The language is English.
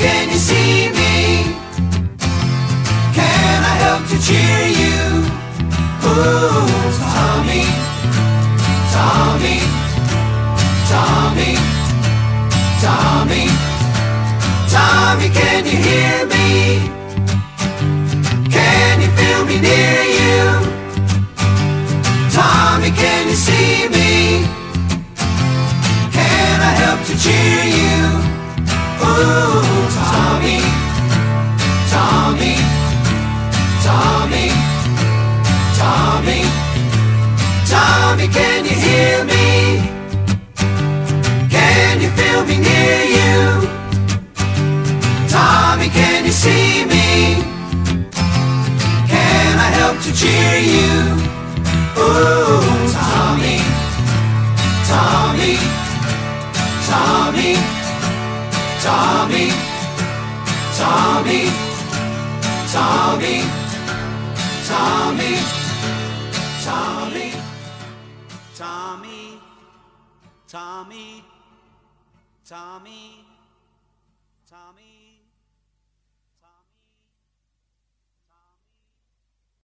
can you see me? Can I help to cheer you? Ooh, Tommy, Tommy, Tommy, Tommy, Tommy, can you hear me? Can you feel me near you? Tommy, can you see me? Can I help to cheer you? Ooh, Tommy, Tommy, Tommy, Tommy, Tommy, can you hear me? Can you feel me near you? Tommy, can you see me? Can I help to cheer you? Ooh, Tommy, Tommy, Tommy, Tommy, Tommy, Tommy, Tommy, Tommy, Tommy, Tommy, Tommy, Tommy.